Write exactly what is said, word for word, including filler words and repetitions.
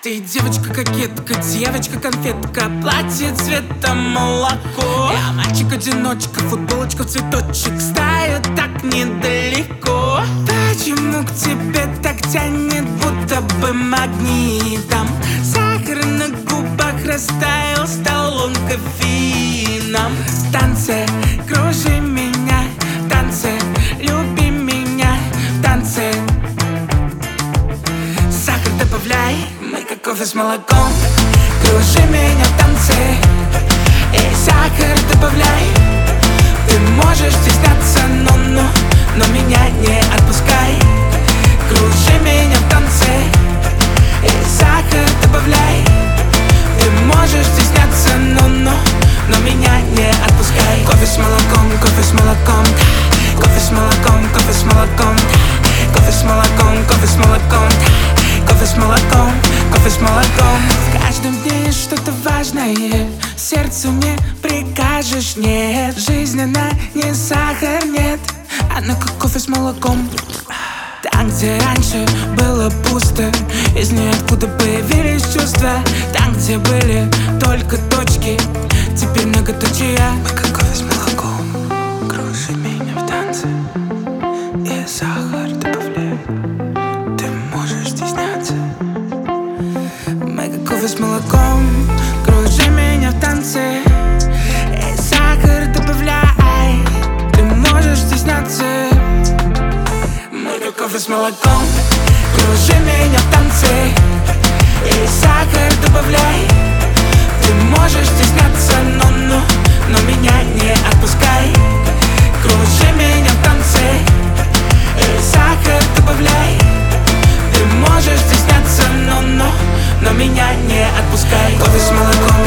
Ты девочка-кокетка, девочка-конфетка, платье цвета молоко. Я мальчик-одиночка, футболочка в цветочек, стаю так недалеко. Почему к тебе так тянет, будто бы магнитом? Сахар на губах растаял, стал он кофеином. В танце кружи меня, в танце люби меня, в танце сахар добавляй, мы как кофе с молоком. Кружи меня в танце и сахар добавляй. Ты можешь стесняться, но-но, но меня не отпускай. Кружи меня в танце и сахар добавляй. Ты можешь стесняться, но-но, но меня не отпускай. Кофе с молоком, кофе с молоком, кофе с молоком, кофе с молоком, кофе с молоком, кофе с молоком, кофе с молоком, кофе с молоком. В каждом дне что-то важное, сердцу не прикажешь нет. Жизнь она не сахар, нет, она как кофе с молоком. Там, где раньше было пусто, из ниоткуда появились чувства. Там, где были только точки, теперь многоточие. Мы как кофе с молоком. Кружи меня в танце и сахар добавляй. Ты можешь стесняться. Мы как кофе с молоком. Кружи меня в танце и сахар добавляй. Ты можешь стесняться. Мы как кофе с молоком. Кружи меня в танце и сахар добавляй. Ты можешь стесняться, но-но, но меня не отпускай. Кружи меня в танце и сахар добавляй. Ты можешь стесняться, но-но, но меня не отпускай. Кофе с молоком.